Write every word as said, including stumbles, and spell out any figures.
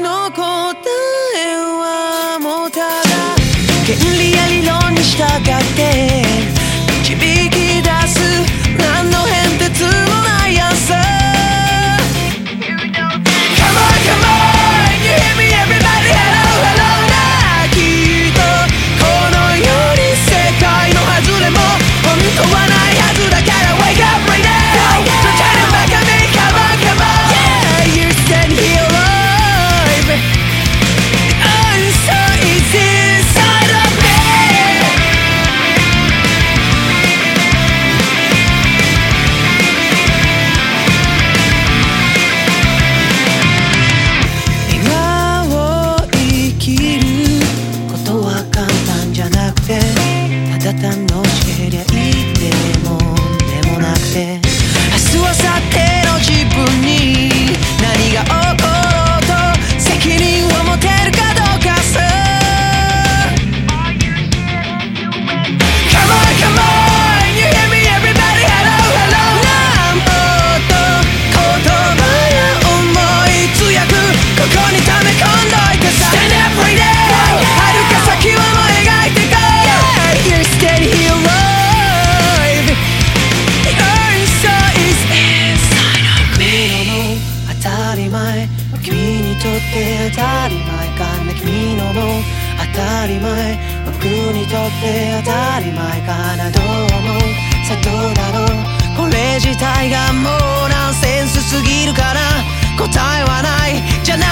りの答えはもうただ原理や理論に従って導き出す何の変哲もないアンサー Come on, come on, you hear me everybody, hello, hello なきっとこの世に世界の外れも本当はないはずだから Wake up right now, so turn it back on me, come on, come on Yeah, you're standing here alive The answer is inside of me今を生きることは簡単じゃなくてただ楽しけりゃいいってもんでもなくて明日明後日の自分に何が起ころうと責任を持てるかどうかさ Come on, come on, you hear me everybody, hello, hello なんぼと言葉や思い強くここに溜め込んどいてさ Stand up right now 遥か先をも描いてこう Yeah, you're steady here alive The answer is inside of me 当たり前君にとって当たり前かな君のもう当たり前僕にとって当たり前かなどう思うさあどうだろうこれ自体がもうナンセンスすぎるかな答えはないじゃない